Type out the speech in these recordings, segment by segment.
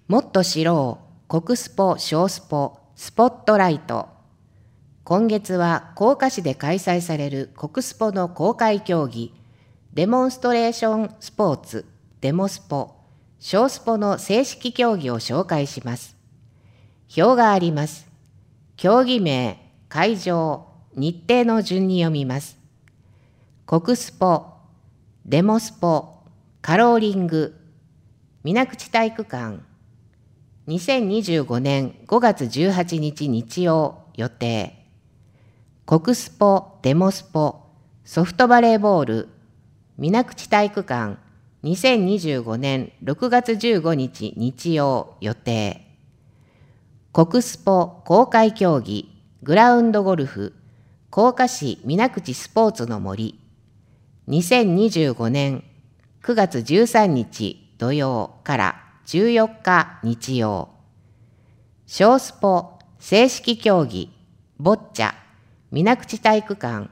もっと知ろう国スポ小スポスポットライト。今月は甲賀市で開催される国スポの公開競技デモンストレーションスポーツデモスポ小スポの正式競技を紹介します。表があります。競技名、会場、日程の順に読みます。国スポ、デモスポ、カローリング、水口体育館、2025年5月18日日曜予定。国スポ、デモスポ、ソフトバレーボール、水口体育館、2025年6月15日日曜予定。国スポ公開競技グラウンドゴルフ甲賀市水口スポーツの森2025年9月13日土曜から14日日曜。小スポ正式競技ボッチャ水口体育館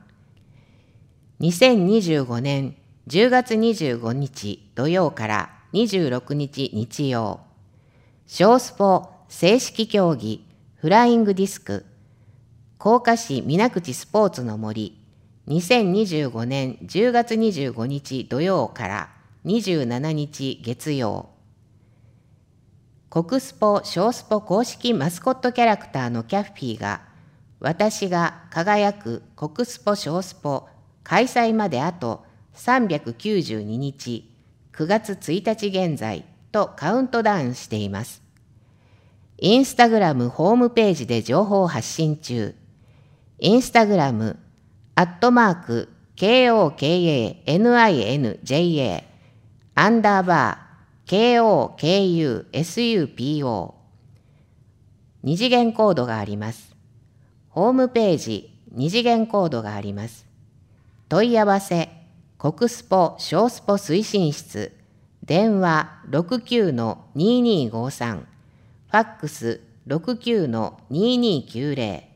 2025年10月25日土曜から26日日曜。小スポ正式競技フライングディスク甲賀市水口スポーツの森2025年10月25日土曜から27日月曜。国スポ小スポ公式マスコットキャラクターのキャッフィーが私が輝く国スポ小スポ開催まであと392日9月1日現在とカウントダウンしています。インスタグラムホームページで情報発信中。インスタグラム@KOKANINJA _KOKUSUPO 二次元コードがあります。ホームページ二次元コードがあります。問い合わせ国スポ小スポ推進室電話 69-2253ファックス 69-2290